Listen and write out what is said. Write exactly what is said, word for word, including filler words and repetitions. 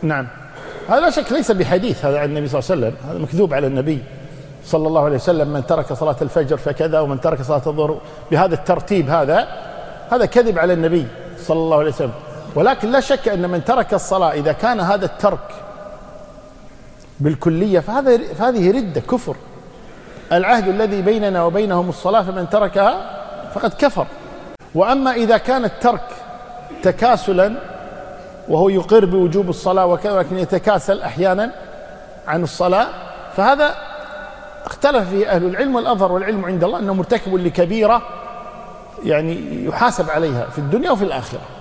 نعم، هذا لا شك ليس بحديث، هذا عن النبي صلى الله عليه وسلم، هذا مكذوب على النبي صلى الله عليه وسلم، من ترك صلاة الفجر فكذا، ومن ترك صلاة الظهر بهذا الترتيب، هذا هذا كذب على النبي صلى الله عليه وسلم. ولكن لا شك أن من ترك الصلاة إذا كان هذا الترك بالكلية فهذا فهذه ردة كفر. العهد الذي بيننا وبينهم الصلاة، فمن تركها فقد كفر. وأما إذا كان الترك تكاسلا وهو يقر بوجوب الصلاة وكذا ولكن يتكاسل أحيانا عن الصلاة، فهذا اختلف فيه أهل العلم، والأظهر والعلم عند الله أنه مرتكب لكبيرة يعني يحاسب عليها في الدنيا وفي الآخرة.